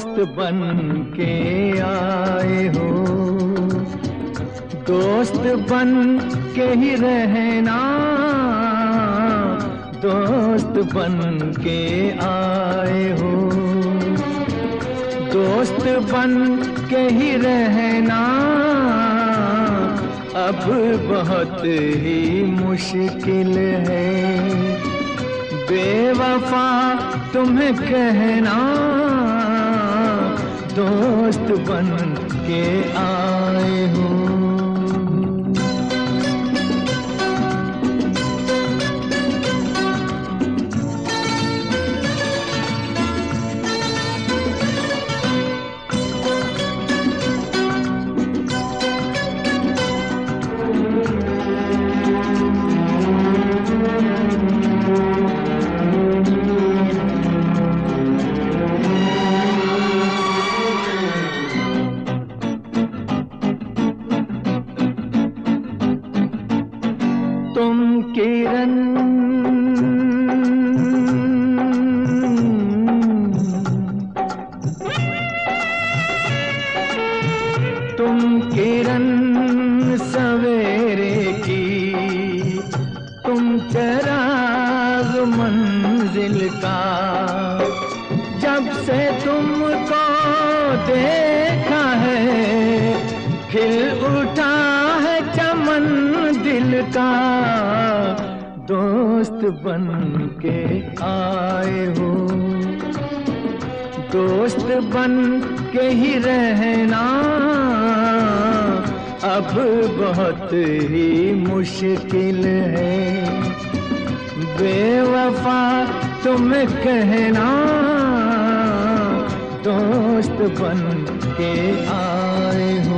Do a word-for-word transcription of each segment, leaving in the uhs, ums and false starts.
दोस्त बन के आए हो, दोस्त बन के ही रहना, दोस्त बन के आए हो, दोस्त बन के ही रहना, अब बहुत ही मुश्किल है। बेवफा तुम्हें कहना, दोस्त बन के आए हो। तुम किरण तुम किरण सवेरे की, तुम चिराग मंजिल का। जब से तुमको देखा है, खिल उठा है चमन दिल का। दोस्त बन के आए हो, दोस्त बन के ही रहना, अब बहुत ही मुश्किल है। बेवफा तुम कहना, दोस्त बन के आए हो।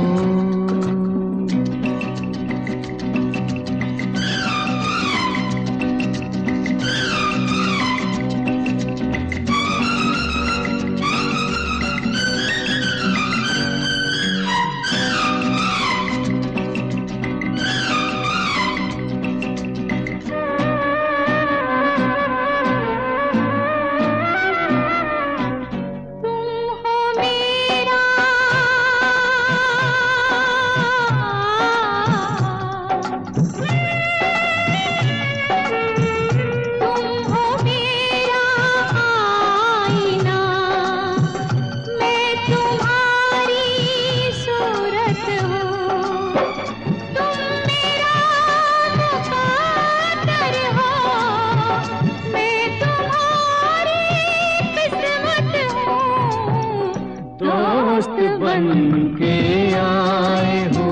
दोस्त बन के आए हो,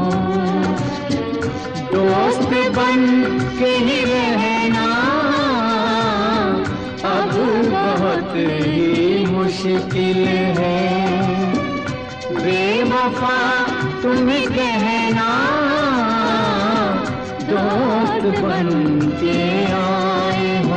दोस्त बन के ही रहना, अब बहुत ही मुश्किल है। बेवफा तुम कहना, दोस्त बन के आए हो।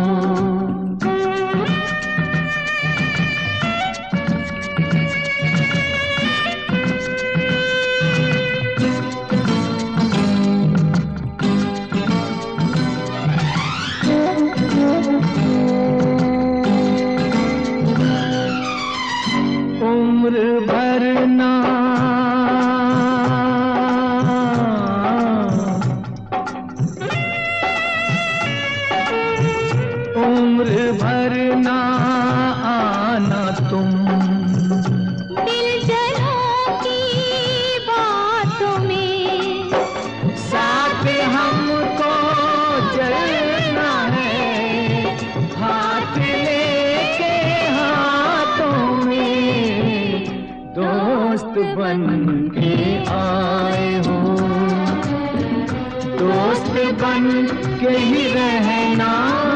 उम्र भर ना उम्र भर ना आना तुम, दिलजनों की बातों में साथ हमको चलना है, हाथ लेके हाथों में। दोस्त बन के आए हो, दोस्त बन के ही रहना,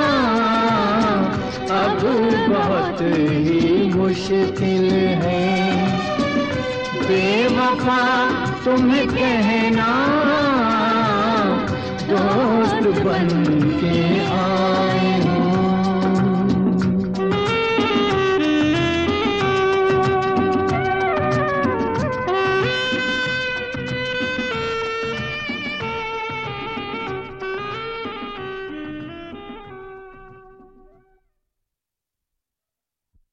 अब बहुत ही मुश्किल है। बेवफा तुम कहना, दोस्त बन के